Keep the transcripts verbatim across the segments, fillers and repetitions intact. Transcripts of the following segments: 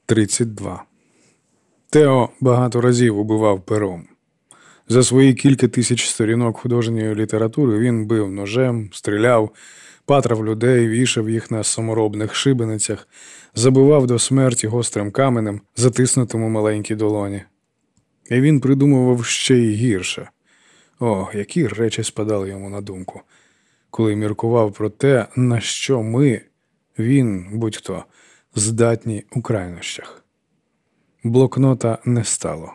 тридцять два. Тео багато разів убивав пером. За свої кілька тисяч сторінок художньої літератури він бив ножем, стріляв, патрав людей, вішав їх на саморобних шибеницях, забивав до смерті гострим каменем, затиснутим у маленькій долоні. І він придумував ще й гірше. О, які речі спадали йому на думку, коли міркував про те, на що ми, він, будь-хто, здатні у крайнощах. Блокнота не стало.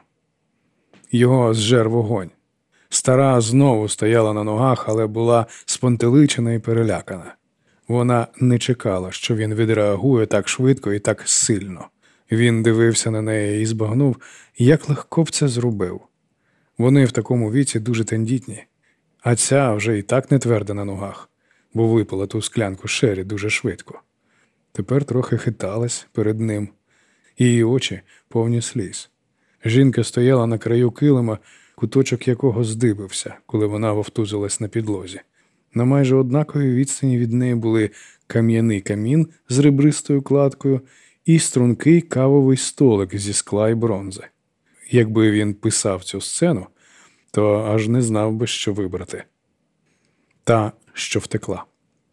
Його зжер вогонь. Стара знову стояла на ногах, але була спантеличена і перелякана. Вона не чекала, що він відреагує так швидко і так сильно. Він дивився на неї і збагнув, як легко б це зробив. Вони в такому віці дуже тендітні, а ця вже і так не тверда на ногах, бо випила ту склянку шері дуже швидко. Тепер трохи хиталась перед ним. Її очі повні сліз. Жінка стояла на краю килима, куточок якого здибився, коли вона вовтузилась на підлозі. На майже однаковій відстані від неї були кам'яний камін з ребристою кладкою і стрункий кавовий столик зі скла й бронзи. Якби він писав цю сцену, то аж не знав би, що вибрати. Та, що втекла.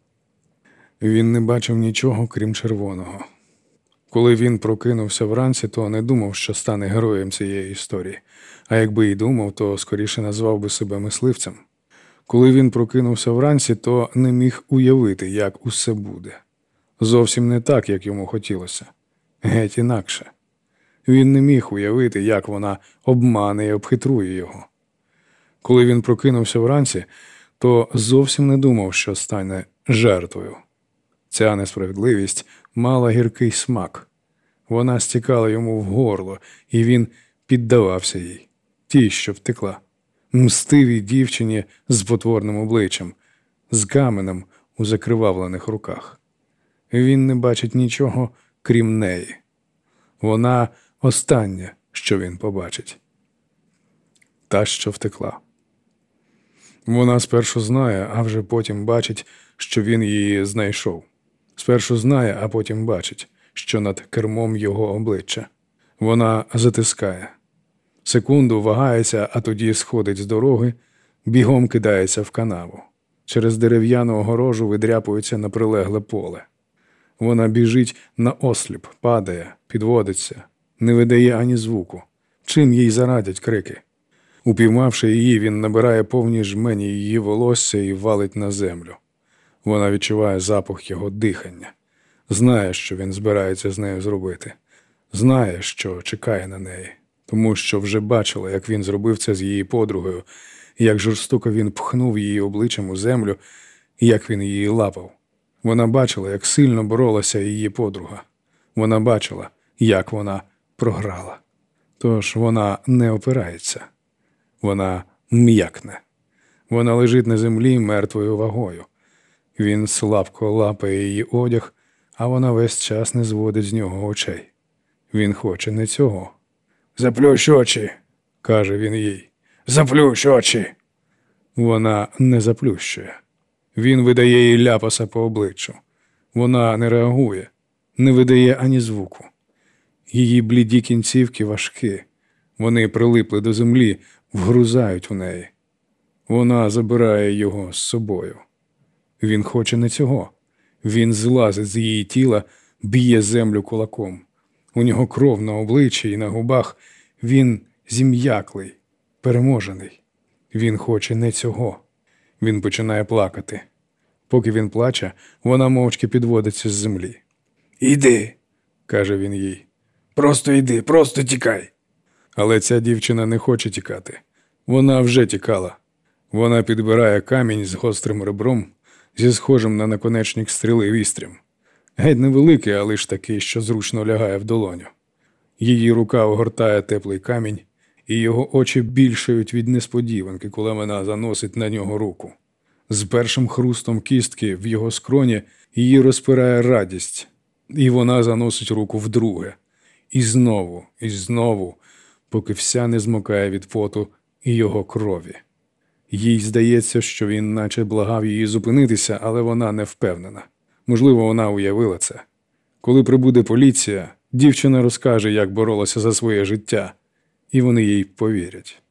Він не бачив нічого, крім червоного. Коли він прокинувся вранці, то не думав, що стане героєм цієї історії. А якби і думав, то скоріше назвав би себе мисливцем. Коли він прокинувся вранці, то не міг уявити, як усе буде. Зовсім не так, як йому хотілося. Геть інакше. Він не міг уявити, як вона обмане і обхитрує його. Коли він прокинувся вранці, то зовсім не думав, що стане жертвою. Ця несправедливість мала гіркий смак. Вона стікала йому в горло, і він піддавався їй. Тій, що втекла. Мстивій дівчині з потворним обличчям, з каменем у закривавлених руках. Він не бачить нічого, крім неї. Вона останнє, що він побачить. Та, що втекла. Вона спершу знає, а вже потім бачить, що він її знайшов. Спершу знає, а потім бачить, що над кермом його обличчя. Вона затискає. Секунду вагається, а тоді сходить з дороги, бігом кидається в канаву. Через дерев'яну огорожу видряпується на прилегле поле. Вона біжить на осліп, падає, підводиться, не видає ані звуку. Чим їй зарадять крики? Упіймавши її, він набирає повні жмені її волосся і валить на землю. Вона відчуває запах його дихання. Знає, що він збирається з нею зробити. Знає, що чекає на неї. Тому що вже бачила, як він зробив це з її подругою, як жорстоко він пхнув її обличчям у землю, і як він її лапав. Вона бачила, як сильно боролася її подруга. Вона бачила, як вона програла. Тож вона не опирається. Вона м'якне. Вона лежить на землі мертвою вагою. Він слабко лапає її одяг, а вона весь час не зводить з нього очей. Він хоче не цього. «Заплющ очі», – каже він їй. «Заплющ очі». Вона не заплющує. Він видає їй ляпаса по обличчю. Вона не реагує, не видає ані звуку. Її бліді кінцівки важкі. Вони прилипли до землі, вгрузають у неї. Вона забирає його з собою. Він хоче не цього. Він злазить з її тіла, б'є землю кулаком. У нього кров на обличчі і на губах. Він зім'яклий, переможений. Він хоче не цього. Він починає плакати. Поки він плаче, вона мовчки підводиться з землі. «Іди», – каже він їй. «Просто йди, просто тікай». Але ця дівчина не хоче тікати. Вона вже тікала. Вона підбирає камінь з гострим ребром, зі схожим на наконечник стріли вістрям. Геть невеликий, але ж такий, що зручно лягає в долоню. Її рука огортає теплий камінь, і його очі більшають від несподіванки, коли вона заносить на нього руку. З першим хрустом кістки в його скроні її розпирає радість, і вона заносить руку вдруге. І знову, і знову, поки вся не змокає від поту і його крові. Їй здається, що він наче благав її зупинитися, але вона не впевнена. Можливо, вона уявила це. Коли прибуде поліція, Дівчина розкаже, як боролася за своє життя, і вони їй повірять.